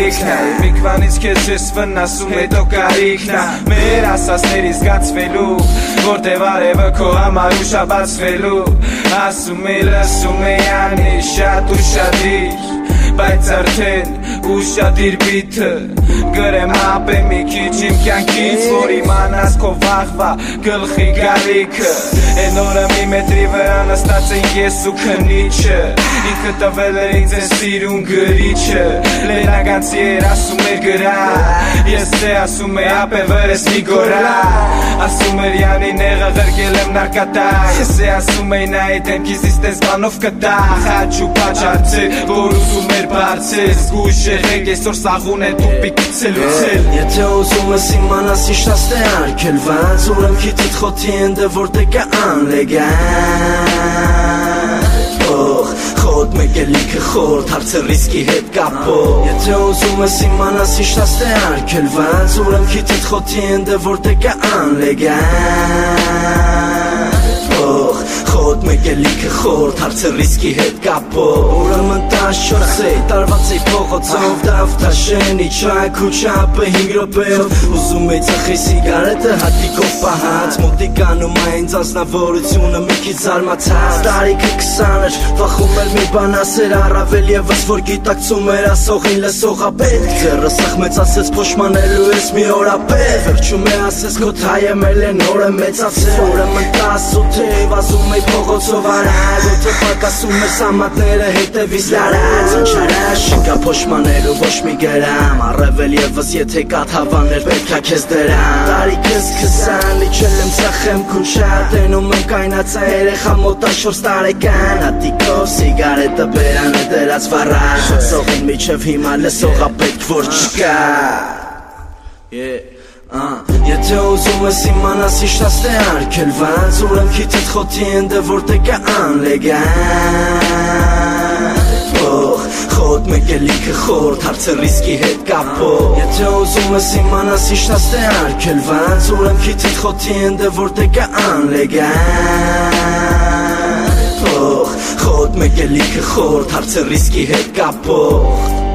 იქნა მიგვანიც ქეცეს ვნასუ მე დო გარიქნა მე რასასერის გაცველუ ვორდევარე ქო ამარუშა ბაცველუ ასუმელა სუმეანი შატუ შადი ბაიცართენ უშადիր ბით გრემ აპემი ქიჩიმ კიანკიც ვორი მანას ქო ვახვა გლხი გარიქ ენორამი მეტრი ვერანასტაცენ იესუ ქნიჩ იქთა ველერინძე სირუნ გრიჩ ლენა განციერ ასუმე გრა იესე ასუმე აპე ვერეს მიგორა ასუმერიანი ნეღა ღერგელემ ნარკატა იესე ასუმე ნაიტენ კიზისტეს ბანოვკატა ხაჩუ პაჩარცე ბორუსუმერ ბარცეს გუშე ღეგესორ საღუნე ტუპიკიცელუცელ եթե ուզում ես իմանաս իշտաստ է արկելված ուրեմ քիթիտ խոթի ենդը որտեկը անլեգան Խոտ մեկ է լիքը խորդ հարցը ռիսկի հետ կապով Եթե ուզում ես իմանաս իշտաստ է արկելված ուրեմ քիթիտ խոթի ենդը որտեկը անլեգան Խոտ մեկ է լիքը խորդ հարցը ռիսկի հետ կապով Ուրեմն 14 է տարված էի փողոցով դավթաշենի չայ քուչապը 5 րոպեով Ուզում էի ծխի սիգարետը հատիկով պահած Մոտիկանում այնց անձնավորությունը մի քիչ զարմացած Տարիքը 20 էր վախում էր մի բան ասեր առավել եւս որ գիտակցում էր ասողին լսողա պետք Ձեռը սաղմեցացեց փոշմանելու ես մի օրապետ Վերջում է ասես քո թայեմել է նոր է մեծացել Ուրեմն 18 է վազում էի փողոցով արագ Ոտը պակասում էր սամատները հետևից լարած Ինչարա շինկա փոշմանելու ոչ մի գրամ Առավել եւս եթե կատ հավաներ պետքա քեզ դրամ Տարիքս 20 իջել եմ ծախեմ քուչա Տենում եմ կայնացա երեխա մոտաշորս տարեկան Հատիկով սիգարետը բերանը դրած վառան Շոցողին միջև հիմա լսողա պետք որ չկա Եթե ուզում ես իմանաս իշտաստ է արկելված Ուրեմ քիթիտ խոթի ենդը որտեկը անլեգան Խոտ մեկ է լիքը խորդ հարցը ռիսկի հետ կապով Եթե ուզում ես իմանաս իշտաստ է արկելված Ուրեմ քիթիտ խոթի ենդը որտեկը անլեգան Խոտ մեկ է լիքը խորդ հարցը ռիսկի հետ կապով